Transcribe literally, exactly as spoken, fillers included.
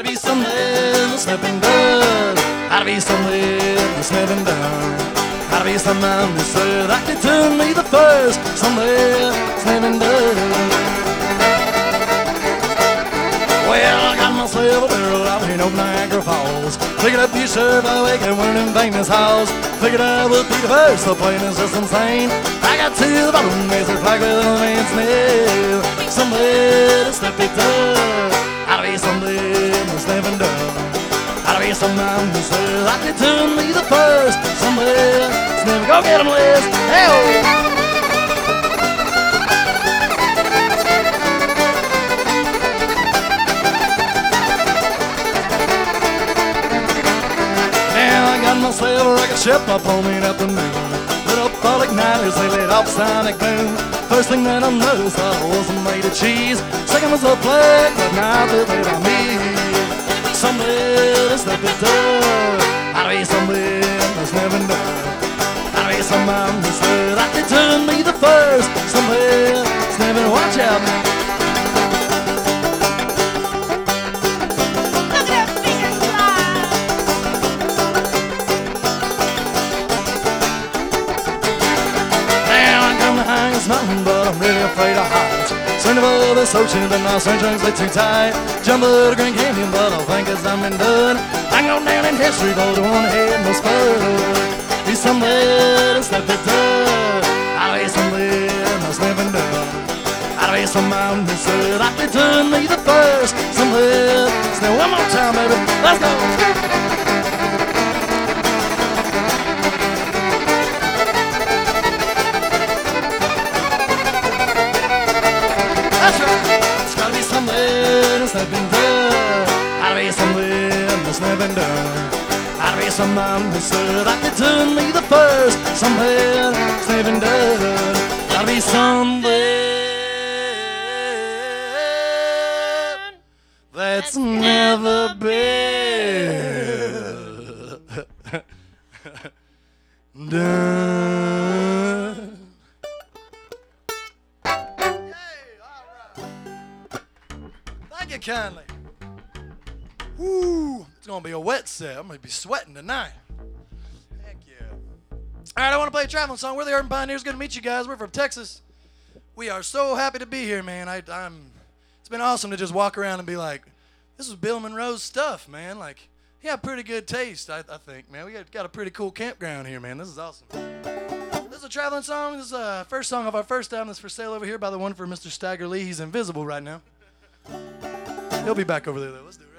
Gotta be something that's never been done. Gotta be something that's never been done. Gotta be something that's uh, that could turn me the first. Something that's never been done. Well, I got myself a barrel out in old Niagara Falls. Picking up your shirt by the way, and wearing in famous halls. Figured I would be the first, the plane is just insane. I got to the bottom, there's a flag with a man's nail. Somewhere to step it up. Gotta be something that's never done. Gotta be something that's uh, I could turn me the first. Somewhere that's never go get 'em, Liz. Hey-oh. Myself a rocket ship up on me at the moon. Lit up all igniters, they lit off sonic boom. First thing that I noticed, I wasn't made of cheese. Second was a flag, but now they're made of me. Somewhere that's never done. Gotta be something that's never done. Gotta be something that's good. I could turn me the first. Somewhere that's never. Watch out. Mountain, but I'm really afraid of heights. Certain above this ocean, but my string's way too tight. Jump over the Grand Canyon, but I think it's I'm been done. I can go down in history, though the one head most fun. Be somewhere that's never done. I'll be somewhere that's never done. I'll be some mountain that's good. I can turn me the first. Somewhere. Now one more time, baby. Let's go. That's right. It's gotta be something that's never been done. Gotta be something that's never been done. Gotta be something that's good. I could turn me the first. Something that's never been done. Gotta be something that's never been done. Thank you kindly. Woo, it's gonna be a wet set. I'm gonna be sweating tonight. Heck yeah. All right, I want to play a traveling song. We're the Urban Pioneers. Good to meet you guys. We're from Texas. We are so happy to be here, man. I, I'm. It's been awesome to just walk around and be like, this is Bill Monroe's stuff, man. Like, he had pretty good taste, I, I think, man. We got, got a pretty cool campground here, man. This is awesome. This is a traveling song. This is the first song of our first album that's for sale over here by the one for Mister Stagger Lee. He's invisible right now. He'll be back over there, though. Let's do it.